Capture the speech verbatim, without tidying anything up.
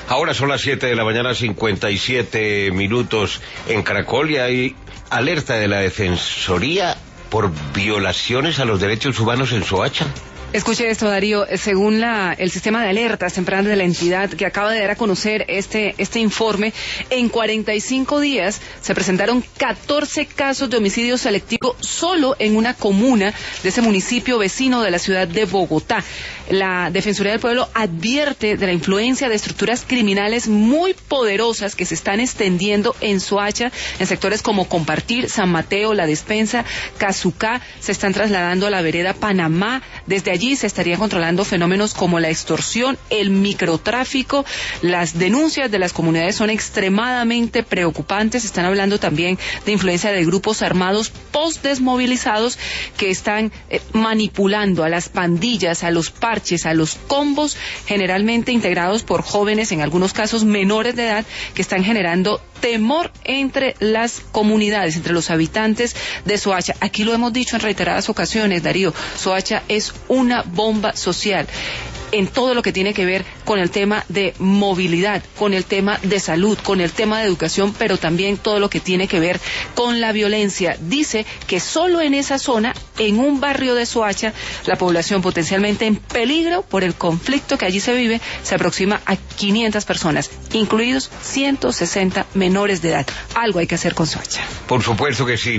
Ahora son las siete de la mañana, cincuenta y siete minutos en Caracol, y hay alerta de la Defensoría por violaciones a los derechos humanos en Soacha. Escuche esto, Darío. Según la, el sistema de alertas tempranas de la entidad que acaba de dar a conocer este, este informe, en cuarenta y cinco días se presentaron catorce casos de homicidio selectivo solo en una comuna de ese municipio vecino de la ciudad de Bogotá. La Defensoría del Pueblo advierte de la influencia de estructuras criminales muy poderosas que se están extendiendo en Soacha, en sectores como Compartir, San Mateo, La Despensa, Cazucá. Se están trasladando a la vereda Panamá. Desde allí Allí se estarían controlando fenómenos como la extorsión, el microtráfico. Las denuncias de las comunidades son extremadamente preocupantes. Están hablando también de influencia de grupos armados post-desmovilizados que están eh, manipulando a las pandillas, a los parches, a los combos, generalmente integrados por jóvenes, en algunos casos menores de edad, que están generando temor entre las comunidades, entre los habitantes de Soacha. Aquí lo hemos dicho en reiteradas ocasiones, Darío, Soacha es una bomba social en todo lo que tiene que ver con el tema de movilidad, con el tema de salud, con el tema de educación, pero también todo lo que tiene que ver con la violencia. Dice que solo en esa zona, en un barrio de Soacha, la población potencialmente en peligro por el conflicto que allí se vive se aproxima a quinientas personas, incluidos ciento sesenta menores de edad. Algo hay que hacer con Soacha. Por supuesto que sí.